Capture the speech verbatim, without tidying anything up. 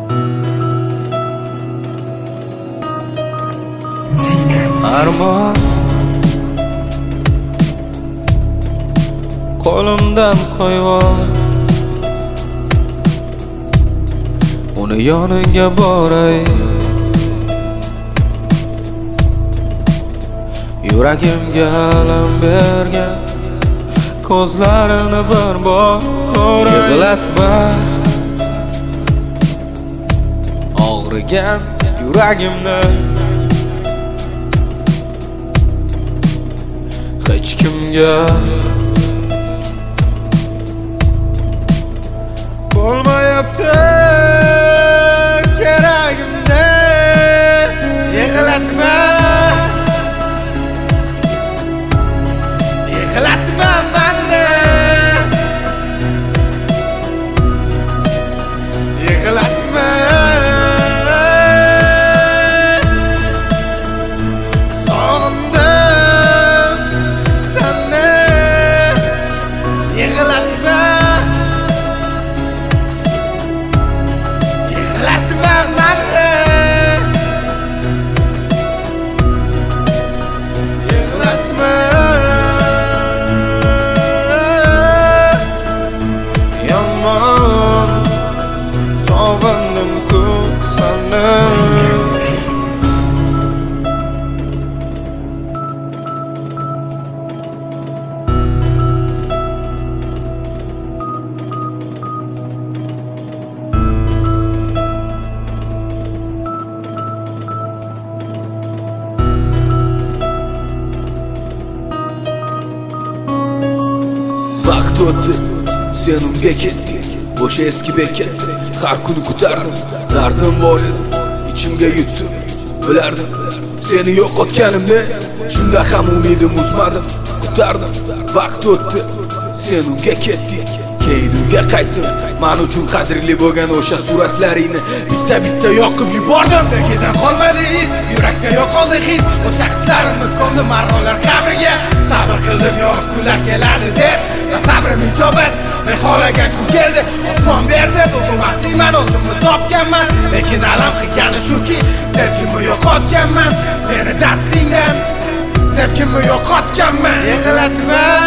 Armon qo'limdan qo'yvor, uni yoniga boray. Yuragimga alam bergan ko'zlarini bir bor ko'ray. Yig'latma og'rigan yuragimni, hech kimga bo'lmayapti keragimda. Yig'latma yig'latma meni, yig'latma sog'indim seni. Yig'latma yig'latma meni, yig'latma. Yomon sog'indim-ku seni. Vaqt o'tdi, sen unga ketding, o'sha eski bekat. Har kuni kutardim, dardim bor edi, ichimga yutdim. Bilardim seni yo'qotganimni, shunda ham umidim uzmadim. Kutardim, vaqt o'tdi, sen unga ketding. Keyin uyga qaytdim, men uchun qadrli bo'lgan o'sha suratlaringni bitta-bitta yoqib yubordim. Sevgidan qolmadi iz, yurakda yo'qoldi his. O'sha hislarimni ko'mdim marronlar qabriga. Sabr qildim yorug' kunlar keladi deb, va sabrim ijobat. Men xohlagan kun keldi, osmon berdi. Bugun vaqtli men o'zimni topganman, lekin alam qilgani shuki, sevgimni yo'qotganman. Seni dastingdan sevgimni yo'qotganman. Yig'latma